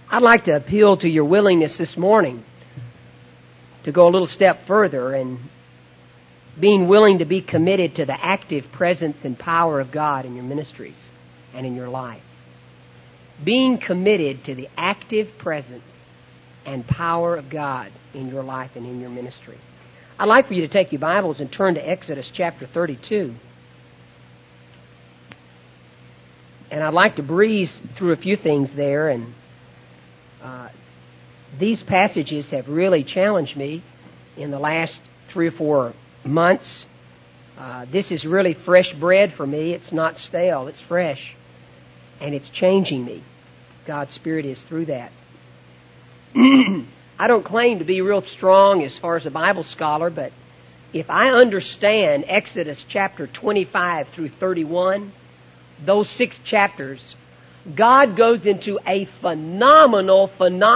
I'd like to appeal to your willingness this morning to go a little step further and being willing to be committed to the active presence and power of God in your ministries and in your life. Being committed to the active presence and power of God in your life and in your ministry. I'd like for you to take your Bibles and turn to Exodus chapter 32. And I'd like to breeze through a few things there, and these passages have really challenged me in the last 3 or 4 months. This is really fresh bread for me. It's not stale. It's fresh. And it's changing me. God's Spirit is through that. I don't claim to be real strong as far as a Bible scholar, but if I understand Exodus chapter 25 through 31, those 6 chapters, God goes into a phenomenal,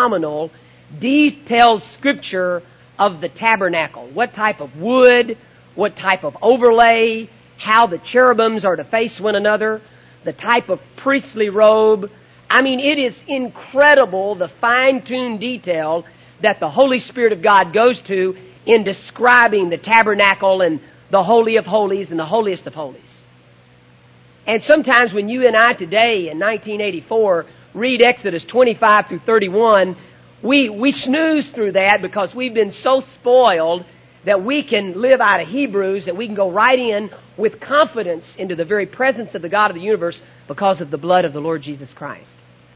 detailed scripture of the tabernacle. What type of wood, what type of overlay, how the cherubims are to face one another, the type of priestly robe. I mean, it is incredible, the fine-tuned detail that the Holy Spirit of God goes to in describing the tabernacle and the Holy of Holies and the holiest of holies. And sometimes when you and I today in 1984 read Exodus 25 through 31, we snooze through that because we've been so spoiled that we can live out of Hebrews, that we can go right in with confidence into the very presence of the God of the universe because of the blood of the Lord Jesus Christ.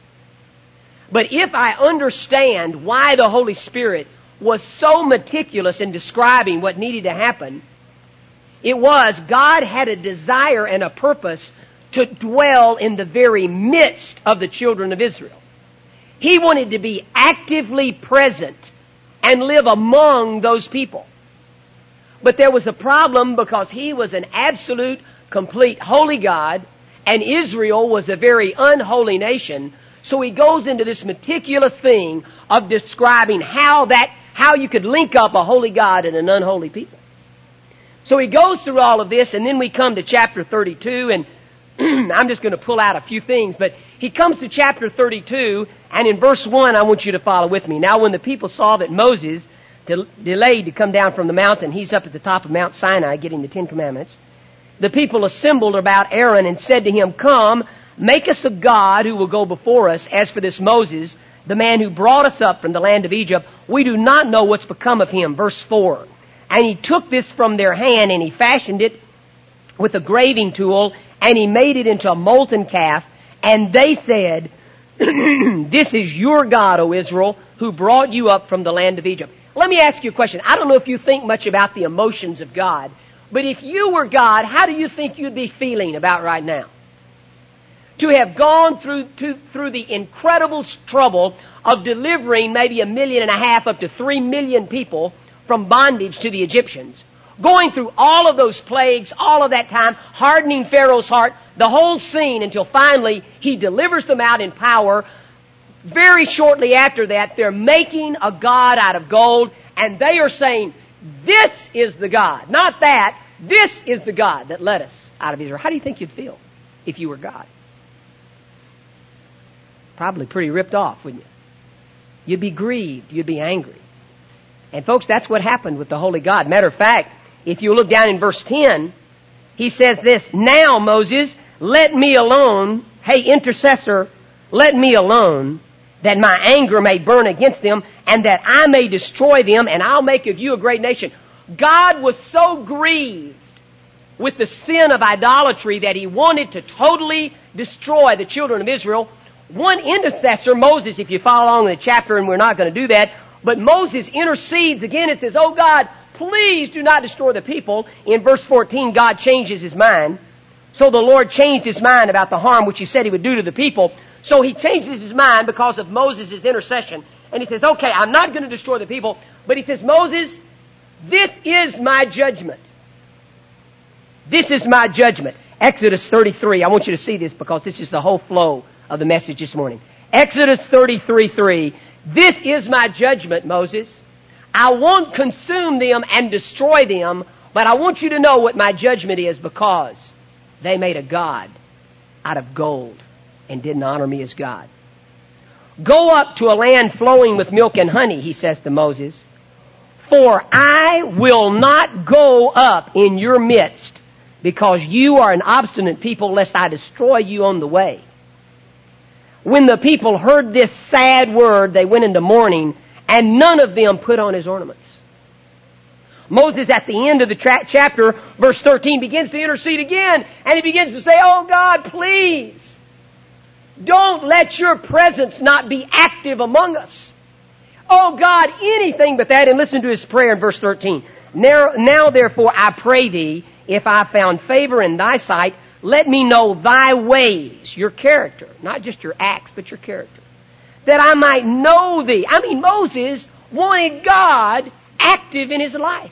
But if I understand why the Holy Spirit was so meticulous in describing what needed to happen, it was God had a desire and a purpose to dwell in the very midst of the children of Israel. He wanted to be actively present and live among those people. But there was a problem because He was an absolute, complete, holy God, and Israel was a very unholy nation. So He goes into this meticulous thing of describing how you could link up a holy God and an unholy people. So He goes through all of this, and then we come to chapter 32, and I'm just going to pull out a few things, but He comes to chapter 32, and in verse 1, I want you to follow with me. Now when the people saw that Moses delayed to come down from the mountain, he's up at the top of Mount Sinai getting the 10 Commandments, the people assembled about Aaron and said to him, "Come, make us a God who will go before us. As for this Moses, the man who brought us up from the land of Egypt, we do not know what's become of him." Verse 4. And he took this from their hand, and he fashioned it with a graving tool, and he made it into a molten calf. And they said, "This is your God, O Israel, who brought you up from the land of Egypt." Let me ask you a question. I don't know if you think much about the emotions of God, but if you were God, how do you think you'd be feeling about right now? To have gone through the incredible trouble of delivering maybe 1.5 million up to 3 million people from bondage to the Egyptians, going through all of those plagues, all of that time, hardening Pharaoh's heart, the whole scene until finally He delivers them out in power. Very shortly after that, they're making a God out of gold, and they are saying, "This is the God," not that, "This is the God that led us out of Israel." How do you think you'd feel if you were God? Probably pretty ripped off, wouldn't you? You'd be grieved. You'd be angry. And folks, that's what happened with the Holy God. Matter of fact, if you look down in verse 10, He says this, "Now, Moses, let me alone. Hey, intercessor, let me alone, that my anger may burn against them, and that I may destroy them, and I'll make of you a great nation." God was so grieved with the sin of idolatry that He wanted to totally destroy the children of Israel. One intercessor, Moses, if you follow along in the chapter, and we're not going to do that, but Moses intercedes again and says, "Oh God, please do not destroy the people." In verse 14, God changes His mind. So the Lord changed His mind about the harm which He said He would do to the people. So He changes His mind because of Moses' intercession. And He says, "Okay, I'm not going to destroy the people." But He says, "Moses, this is my judgment. This is my judgment." Exodus 33. I want you to see this because this is the whole flow of the message this morning. Exodus 33:3. "This is my judgment, Moses. I won't consume them and destroy them, but I want you to know what my judgment is, because they made a God out of gold and didn't honor me as God." Go up to a land flowing with milk and honey, he says to Moses, for I will not go up in your midst, because you are an obstinate people, lest I destroy you on the way. When the people heard this sad word, they went into mourning, and none of them put on his ornaments. Moses, at the end of the chapter, verse 13, begins to intercede again, and he begins to say, oh God, please, don't let your presence not be active among us. Oh God, anything but that. And listen to his prayer in verse 13. Now therefore I pray thee, if I found favor in thy sight, let me know thy ways, your character, not just your acts, but your character, that I might know thee. I mean, Moses wanted God active in his life.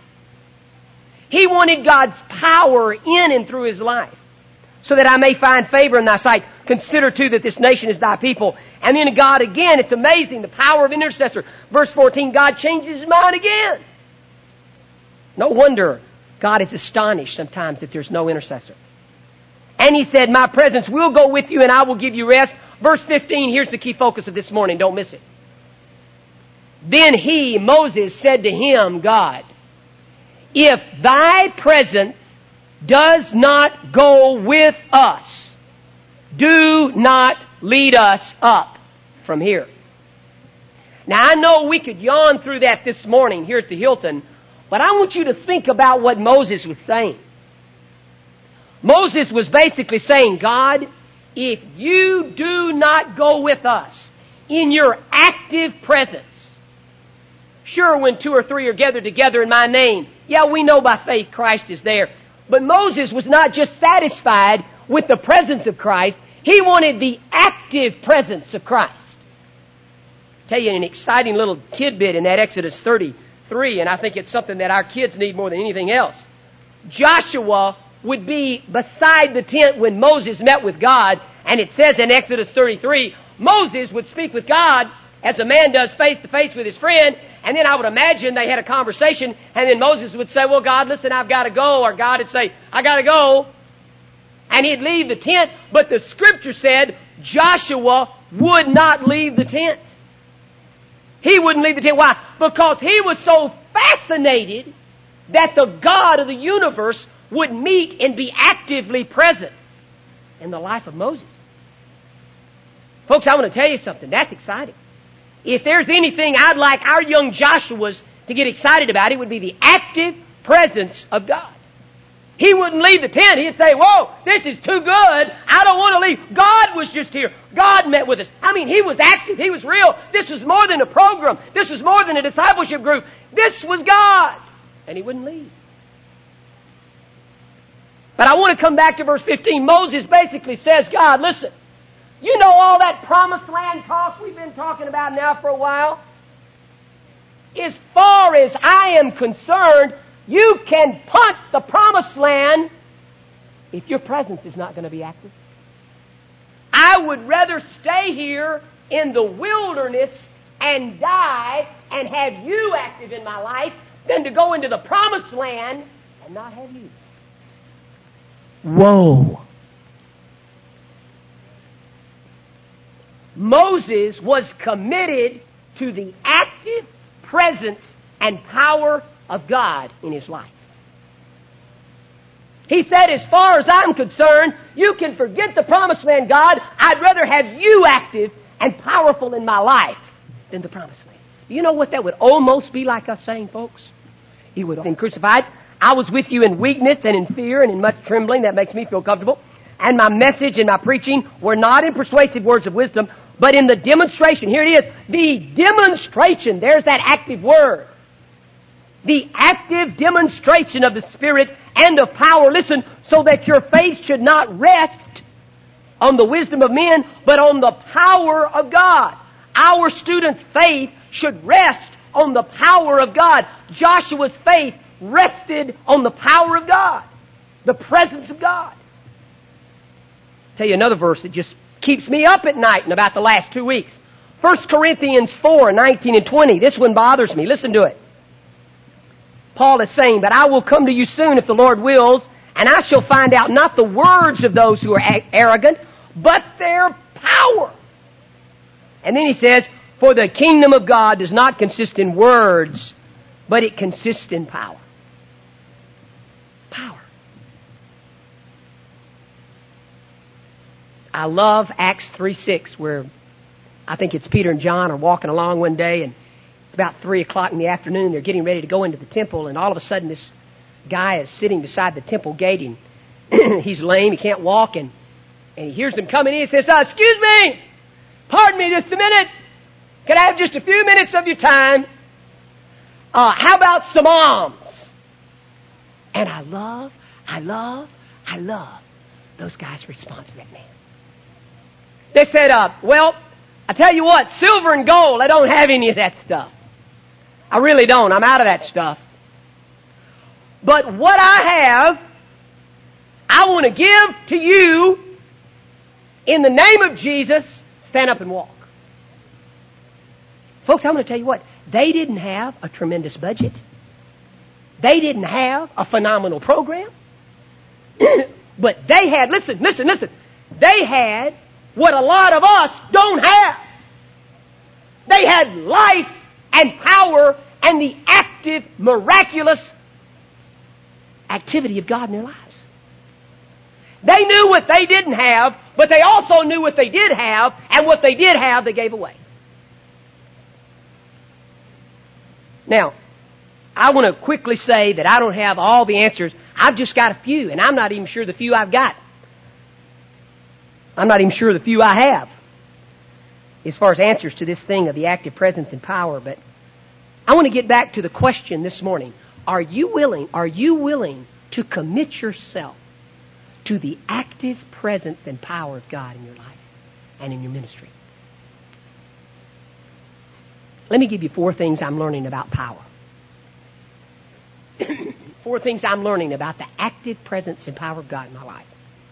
He wanted God's power in and through his life, so that I may find favor in thy sight. Consider too that this nation is thy people. And then God again, it's amazing, the power of an intercessor. Verse 14, God changes his mind again. No wonder God is astonished sometimes that there's no intercessor. And he said, my presence will go with you and I will give you rest. Verse 15, here's the key focus of this morning. Don't miss it. Then he, Moses, said to him, God, if thy presence does not go with us, do not lead us up from here. Now I know we could yawn through that this morning here at the Hilton, but I want you to think about what Moses was saying. Moses was basically saying, God, if you do not go with us in your active presence, sure, when 2 or 3 are gathered together in my name, yeah, we know by faith Christ is there. But Moses was not just satisfied with the presence of Christ. He wanted the active presence of Christ. I'll tell you an exciting little tidbit in that Exodus 33, and I think it's something that our kids need more than anything else. Joshua would be beside the tent when Moses met with God, and it says in Exodus 33, Moses would speak with God as a man does face to face with his friend, and then I would imagine they had a conversation, and then Moses would say, well, God, listen, I've got to go, or God would say, I got to go, and he'd leave the tent, but the scripture said Joshua would not leave the tent. He wouldn't leave the tent. Why? Because he was so fascinated that the God of the universe would meet and be actively present in the life of Moses. Folks, I want to tell you something. That's exciting. If there's anything I'd like our young Joshuas to get excited about, it would be the active presence of God. He wouldn't leave the tent. He'd say, whoa, this is too good. I don't want to leave. God was just here. God met with us. I mean, he was active. He was real. This was more than a program. This was more than a discipleship group. This was God. And he wouldn't leave. But I want to come back to verse 15. Moses basically says, God, listen, you know all that promised land talk we've been talking about now for a while? As far as I am concerned, you can punt the promised land if your presence is not going to be active. I would rather stay here in the wilderness and die and have you active in my life than to go into the promised land and not have you. Whoa. Moses was committed to the active presence and power of God in his life. He said, as far as I'm concerned, you can forget the promised land, God. I'd rather have you active and powerful in my life than the promised land. You know what that would almost be like us saying, folks? He would have been crucified. I was with you in weakness and in fear and in much trembling. That makes me feel comfortable. And my message and my preaching were not in persuasive words of wisdom, but in the demonstration. Here it is. The demonstration. There's that active word. The active demonstration of the Spirit and of power. Listen, so that your faith should not rest on the wisdom of men, but on the power of God. Our students' faith should rest on the power of God. Joshua's faith rested on the power of God, the presence of God. I'll tell you another verse that just keeps me up at night in about the last 2 weeks. 1 Corinthians 4, 19 and 20. This one bothers me. Listen to it. Paul is saying, but I will come to you soon if the Lord wills, and I shall find out not the words of those who are arrogant, but their power. And then he says, for the kingdom of God does not consist in words, but it consists in power. Power. I love Acts 3:6, where I think it's Peter and John are walking along one day, and it's about 3 o'clock in the afternoon. They're getting ready to go into the temple, and all of a sudden this guy is sitting beside the temple gate, and he's lame, he can't walk, and he hears them coming in. He says, excuse me, pardon me just a minute. Can I have just a few minutes of your time? How about some alms? And I love those guys' response to that man. They said, well, I tell you what, silver and gold, I don't have any of that stuff. I really don't. I'm out of that stuff. But what I have, I want to give to you in the name of Jesus. Stand up and walk. Folks, I'm going to tell you what. They didn't have a tremendous budget. They didn't have a phenomenal program. But they had, listen. They had what a lot of us don't have. They had life and power and the active, miraculous activity of God in their lives. They knew what they didn't have, but they also knew what they did have, and what they did have, they gave away. Now, I want to quickly say that I don't have all the answers. I've just got a few, and I'm not even sure the few I've got. I'm not even sure the few I have as far as answers to this thing of the active presence and power. But I want to get back to the question this morning. Are you willing to commit yourself to the active presence and power of God in your life and in your ministry? Let me give you 4 things I'm learning about power. 4 things I'm learning about the active presence and power of God in my life.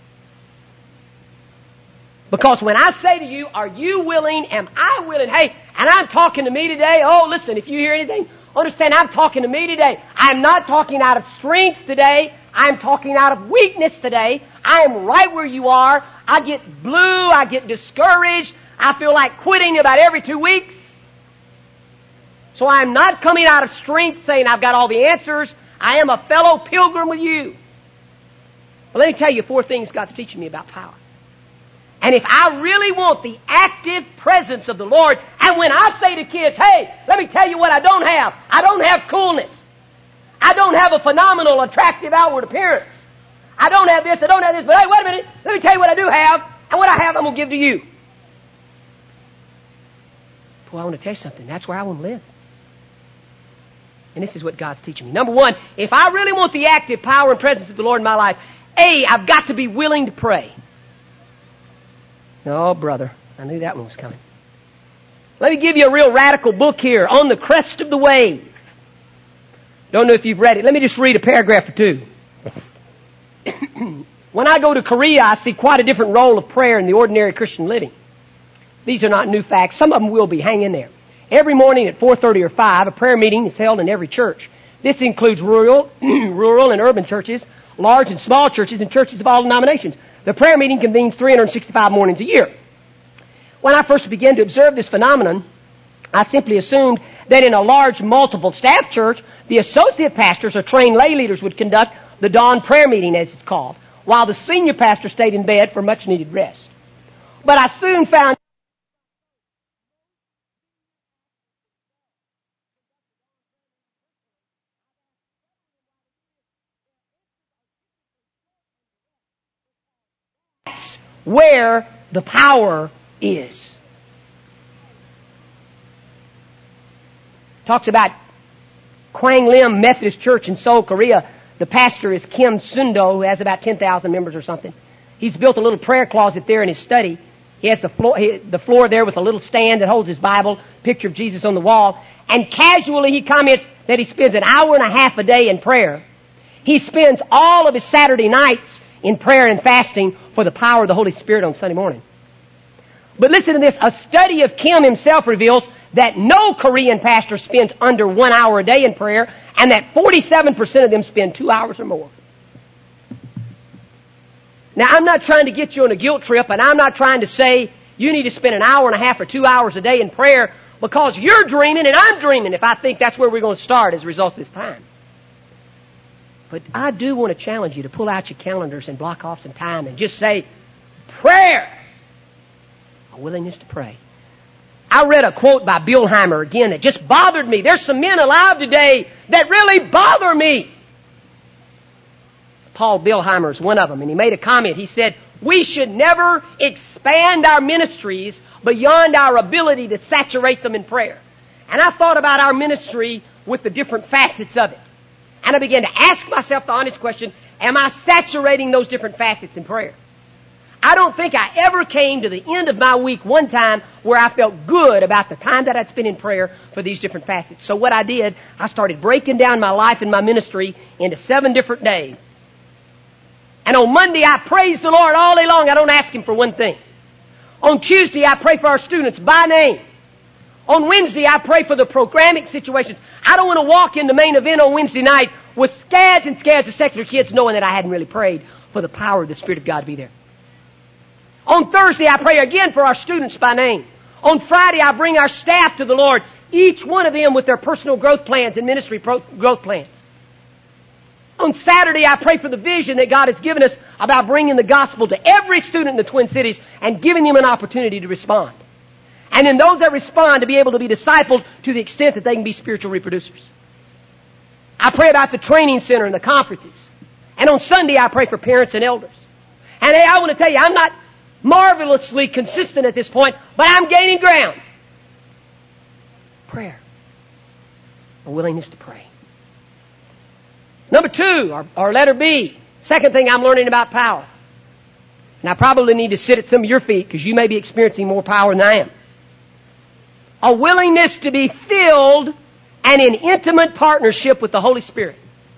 Because when I say to you, are you willing, am I willing, hey, and I'm talking to me today, oh, listen, if you hear anything, understand I'm talking to me today. I'm not talking out of strength today. I'm talking out of weakness today. I am right where you are. I get blue. I get discouraged. I feel like quitting about every 2 weeks. So I'm not coming out of strength saying I've got all the answers. I am a fellow pilgrim with you. Well, let me tell you 4 things God's teaching me about power. And if I really want the active presence of the Lord, and when I say to kids, hey, let me tell you what I don't have. I don't have coolness. I don't have a phenomenal, attractive outward appearance. I don't have this, but hey, wait a minute. Let me tell you what I do have, and what I have I'm going to give to you. Boy, I want to tell you something. That's where I want to live. And this is what God's teaching me. Number 1, if I really want the active power and presence of the Lord in my life, I've got to be willing to pray. No, brother. I knew that one was coming. Let me give you a real radical book here, On the Crest of the Wave. Don't know if you've read it. Let me just read a paragraph or 2. When I go to Korea, I see quite a different role of prayer in the ordinary Christian living. These are not new facts. Some of them will be. Hang in there. Every morning at 4:30 or 5, a prayer meeting is held in every church. This includes rural and urban churches, large and small churches, and churches of all denominations. The prayer meeting convenes 365 mornings a year. When I first began to observe this phenomenon, I simply assumed that in a large multiple staff church, the associate pastors or trained lay leaders would conduct the dawn prayer meeting, as it's called, while the senior pastor stayed in bed for much needed rest. But I soon found where the power is. Talks about Kwang Lim Methodist Church in Seoul, Korea. The pastor is Kim Sundo, who has about 10,000 members or something. He's built a little prayer closet there in his study. He has the floor there with a little stand that holds his Bible, picture of Jesus on the wall. And casually he comments that he spends an hour and a half a day in prayer. He spends all of his Saturday nights in prayer and fasting for the power of the Holy Spirit on Sunday morning. But listen to this. A study of Kim himself reveals that no Korean pastor spends under 1 hour a day in prayer, and that 47% of them spend 2 hours or more. Now, I'm not trying to get you on a guilt trip, and I'm not trying to say You need to spend an hour and a half or 2 hours a day in prayer because you're dreaming and I'm dreaming if I think that's where we're going to start as a result of this time. But I do want to challenge you to pull out your calendars and block off some time and just say, prayer. A willingness to pray. I read a quote by Bill Heimer again that just bothered me. There's some men alive today that really bother me. Paul Billheimer is one of them, and he made a comment. He said, we should never expand our ministries beyond our ability to saturate them in prayer. And I thought about our ministry with the different facets of it. And I began to ask myself the honest question, am I saturating those different facets in prayer? I don't think I ever came to the end of my week one time where I felt good about the time that I'd spent in prayer for these different facets. So what I did, I started breaking down my life and my ministry into 7 different days. And on Monday, I praise the Lord all day long. I don't ask Him for one thing. On Tuesday, I pray for our students by name. On Wednesday, I pray for the programming situations. I don't want to walk in the main event on Wednesday night with scads and scads of secular kids knowing that I hadn't really prayed for the power of the Spirit of God to be there. On Thursday, I pray again for our students by name. On Friday, I bring our staff to the Lord, each one of them with their personal growth plans and ministry growth plans. On Saturday, I pray for the vision that God has given us about bringing the gospel to every student in the Twin Cities and giving them an opportunity to respond. And then those that respond to be able to be discipled to the extent that they can be spiritual reproducers. I pray about the training center and the conferences. And on Sunday, I pray for parents and elders. And hey, I want to tell you, I'm not marvelously consistent at this point, but I'm gaining ground. Prayer. A willingness to pray. Number 2, or letter B, second thing I'm learning about power. And I probably need to sit at some of your feet because you may be experiencing more power than I am. A willingness to be filled and in intimate partnership with the Holy Spirit.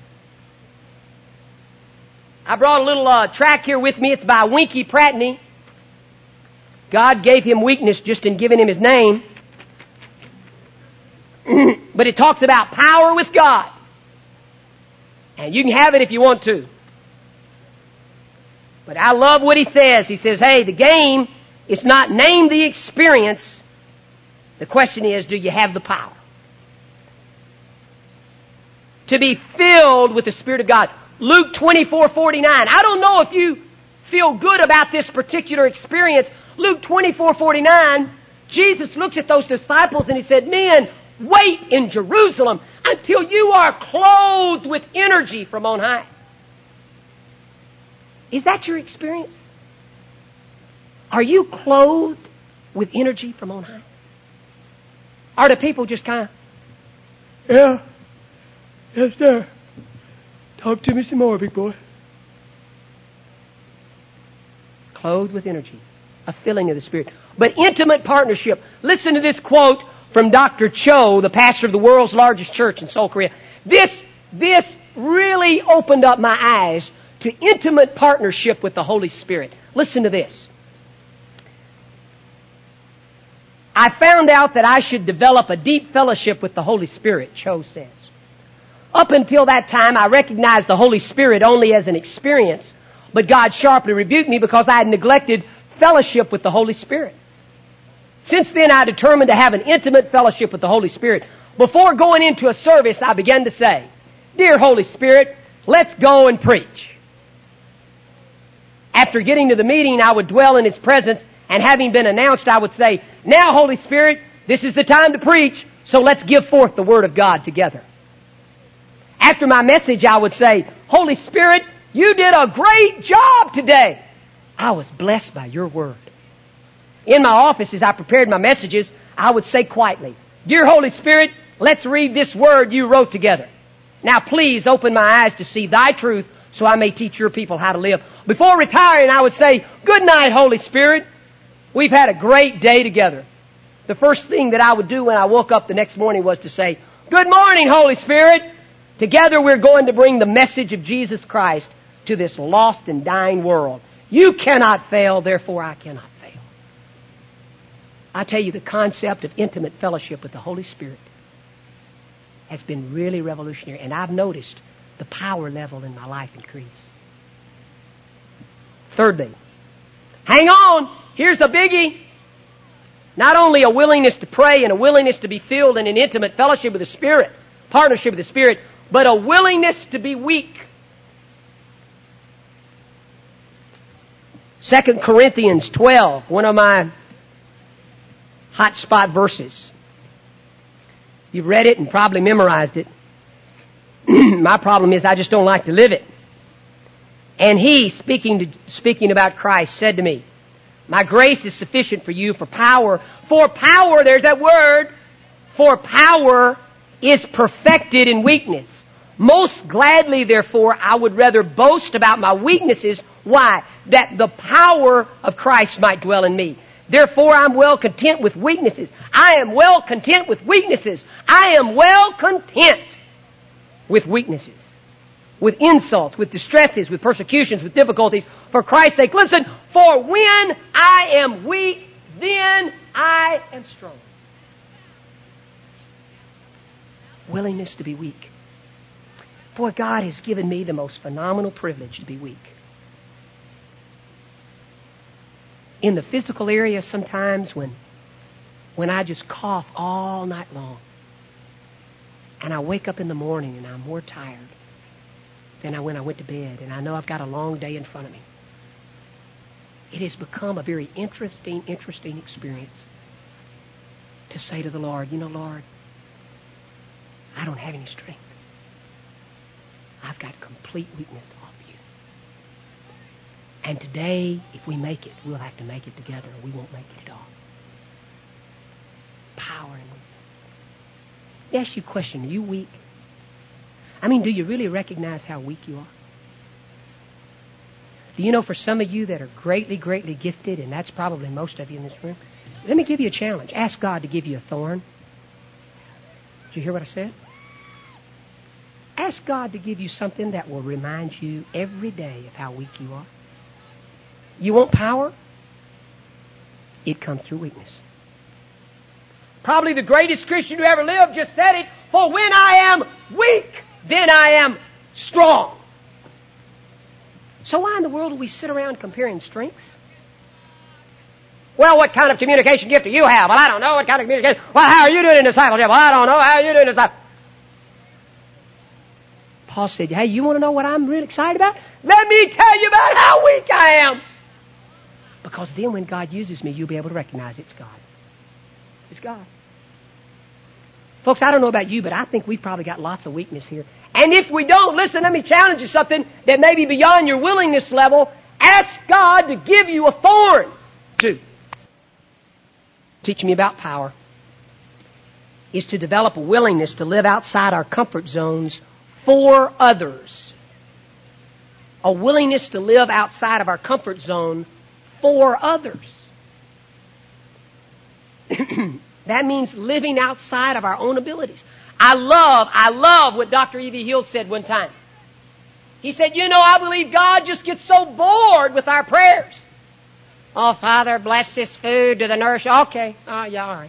I brought a little tract here with me. It's by Winky Pratney. God gave him weakness just in giving him his name. But it talks about power with God. And you can have it if you want to. But I love what he says. He says, hey, the game is not name the experience. The question is, do you have the power? To be filled with the Spirit of God. Luke 24:49. I don't know if you feel good about this particular experience. Luke 24:49, Jesus looks at those disciples and He said, men, wait in Jerusalem until you are clothed with energy from on high. Is that your experience? Are you clothed with energy from on high? Or do people just kind of, yeah, yes sir, talk to me some more, big boy. Clothed with energy, a filling of the Spirit. But intimate partnership. Listen to this quote from Dr. Cho, the pastor of the world's largest church in Seoul, Korea. This really opened up my eyes to intimate partnership with the Holy Spirit. Listen to this. I found out that I should develop a deep fellowship with the Holy Spirit, Cho says. Up until that time, I recognized the Holy Spirit only as an experience, but God sharply rebuked me because I had neglected fellowship with the Holy Spirit. Since then, I determined to have an intimate fellowship with the Holy Spirit. Before going into a service, I began to say, Dear Holy Spirit, let's go and preach. After getting to the meeting, I would dwell in His presence, and having been announced, I would say, Now, Holy Spirit, this is the time to preach, so let's give forth the Word of God together. After my message, I would say, Holy Spirit, you did a great job today. I was blessed by your Word. In my office, as I prepared my messages, I would say quietly, Dear Holy Spirit, let's read this Word you wrote together. Now please open my eyes to see Thy truth so I may teach your people how to live. Before retiring, I would say, Good night, Holy Spirit. We've had a great day together. The first thing that I would do when I woke up the next morning was to say, Good morning, Holy Spirit. Together we're going to bring the message of Jesus Christ to this lost and dying world. You cannot fail, therefore I cannot fail. I tell you, the concept of intimate fellowship with the Holy Spirit has been really revolutionary, and I've noticed the power level in my life increase. Thirdly, hang on, here's a biggie. Not only a willingness to pray and a willingness to be filled in an intimate fellowship with the Spirit, partnership with the Spirit, but a willingness to be weak. 2 Corinthians 12, one of my hot spot verses. You've read it and probably memorized it. My problem is I just don't like to live it. And he, speaking about Christ, said to me, my grace is sufficient for you, for power, there's that word, for power is perfected in weakness. Most gladly, therefore, I would rather boast about my weaknesses. Why? That the power of Christ might dwell in me. Therefore, I'm well content with weaknesses. I am well content with weaknesses. I am well content with weaknesses, with insults, with distresses, with persecutions, with difficulties, for Christ's sake. Listen, for when I am weak, then I am strong. Willingness to be weak. Boy, God has given me the most phenomenal privilege to be weak. In the physical area, sometimes when I just cough all night long, and I wake up in the morning and I'm more tired than when I went to bed, and I know I've got a long day in front of me. It has become a very interesting experience to say to the Lord, you know, Lord, I don't have any strength. I've got complete weakness to offer you. And today, if we make it, we'll have to make it together, or we won't make it at all. Power and weakness. Let me ask you a question. Are you weak? I mean, do you really recognize how weak you are? Do you know for some of you that are greatly gifted, and that's probably most of you in this room, let me give you a challenge. Ask God to give you a thorn. Did you hear what I said? Ask God to give you something that will remind you every day of how weak you are. You want power? It comes through weakness. Probably the greatest Christian who ever lived just said it, for when I am weak, then I am strong. So why in the world do we sit around comparing strengths? Well, what kind of communication gift do you have? Well, I don't know what kind of communication. Well, how are you doing in discipleship? Well, I don't know. How are you doing in discipleship? Paul said, hey, you want to know what I'm really excited about? Let me tell you about how weak I am. Because then when God uses me, you'll be able to recognize it's God. It's God. Folks, I don't know about you, but I think we've probably got lots of weakness here. And if we don't, listen, let me challenge you something that may be beyond your willingness level. Ask God to give you a thorn. 2. Teach me about power is to develop a willingness to live outside our comfort zones for others. A willingness to live outside of our comfort zone for others. That means living outside of our own abilities. I love what Dr. E.V. Hill said one time. He said, you know, I believe God just gets so bored with our prayers. Oh, Father, bless this food to the nurse. Okay. Oh, yeah, all right.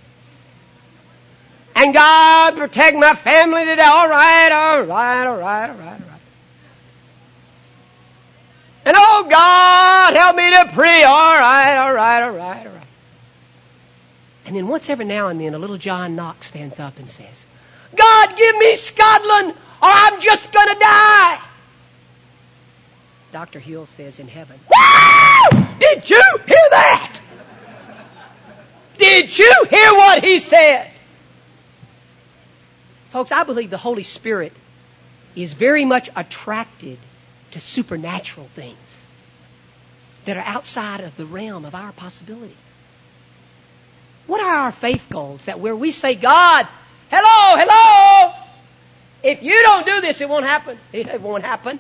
And God, protect my family today. All right. And oh, God, help me to pray. All right. And then once every now and then, a little John Knox stands up and says, God, give me Scotland, or I'm just going to die. Dr. Hill says in heaven, woo! Did you hear that? Did you hear what he said? Folks, I believe the Holy Spirit is very much attracted to supernatural things that are outside of the realm of our possibility. What are our faith goals? That where we say, God, hello, if you don't do this, it won't happen. It won't happen.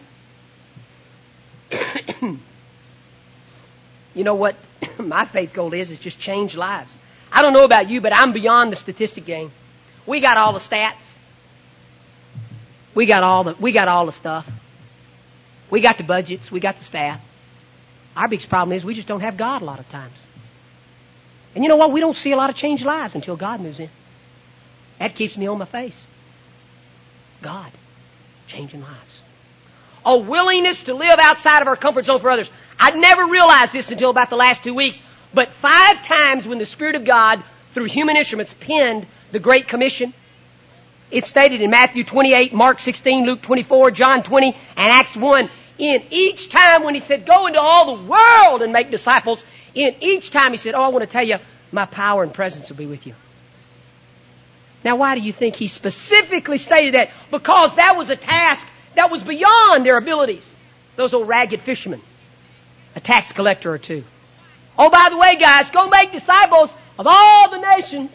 You know what my faith goal is just change lives. I don't know about you, but I'm beyond the statistic game. We got all the stats. We got all the stuff. We got the budgets. We got the staff. Our biggest problem is we just don't have God a lot of times. And you know what? We don't see a lot of changed lives until God moves in. That keeps me on my face. God changing lives. A willingness to live outside of our comfort zone for others. I'd never realized this until about the last 2 weeks. But 5 times when the Spirit of God, through human instruments, penned the Great Commission, it's stated in Matthew 28, Mark 16, Luke 24, John 20, and Acts 1. In each time when He said, go into all the world and make disciples, in each time He said, I want to tell you, my power and presence will be with you. Now, why do you think He specifically stated that? Because that was a task that was beyond their abilities. Those old ragged fishermen, a tax collector or two. Oh, by the way, guys, go make disciples of all the nations.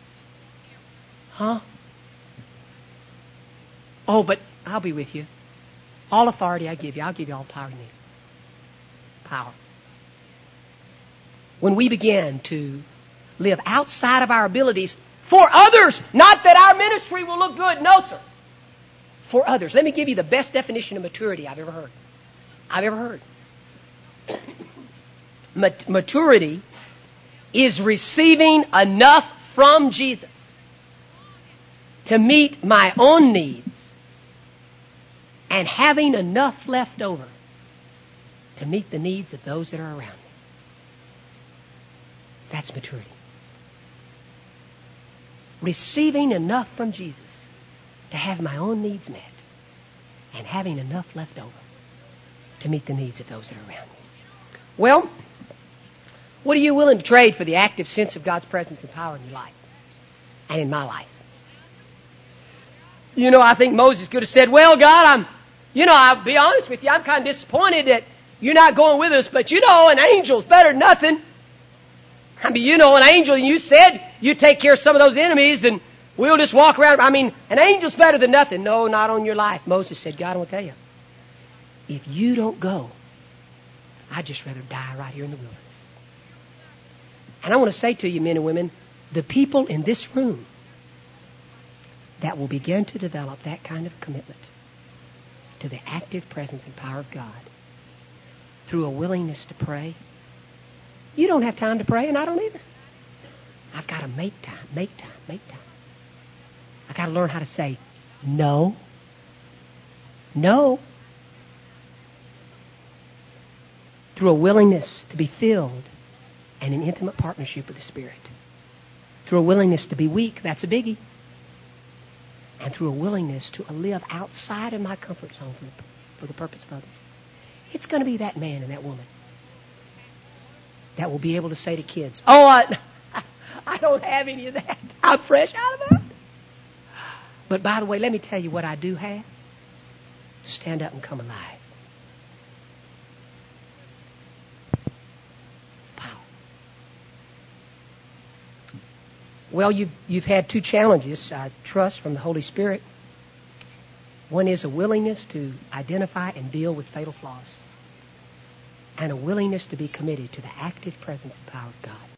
Huh? Oh, but I'll be with you. All authority I give you. I'll give you all power you need. Power. When we begin to live outside of our abilities for others, not that our ministry will look good. No, sir. For others. Let me give you the best definition of maturity I've ever heard. Maturity is receiving enough from Jesus to meet my own needs and having enough left over to meet the needs of those that are around me. That's maturity. Receiving enough from Jesus to have my own needs met and having enough left over to meet the needs of those that are around me. Well, what are you willing to trade for the active sense of God's presence and power in your life and in my life? You know, I think Moses could have said, well, God, I'll be honest with you, I'm kind of disappointed that you're not going with us, but an angel's better than nothing. I mean, an angel, you said you take care of some of those enemies and we'll just walk around. I mean, an angel's better than nothing. No, not on your life. Moses said, God, I want to tell you, if you don't go, I'd just rather die right here in the wilderness. And I want to say to you, men and women, the people in this room that will begin to develop that kind of commitment to the active presence and power of God through a willingness to pray. You don't have time to pray, and I don't either. I've got to make time. I've got to learn how to say no. No. Through a willingness to be filled and in intimate partnership with the Spirit. Through a willingness to be weak, that's a biggie. And through a willingness to live outside of my comfort zone for the purpose of others. It's going to be that man and that woman that will be able to say to kids, I don't have any of that. I'm fresh out of that. But by the way, let me tell you what I do have. Stand up and come alive. Power. Well, you've had 2 challenges, I trust, from the Holy Spirit. One is a willingness to identify and deal with fatal flaws, and a willingness to be committed to the active presence and power of God.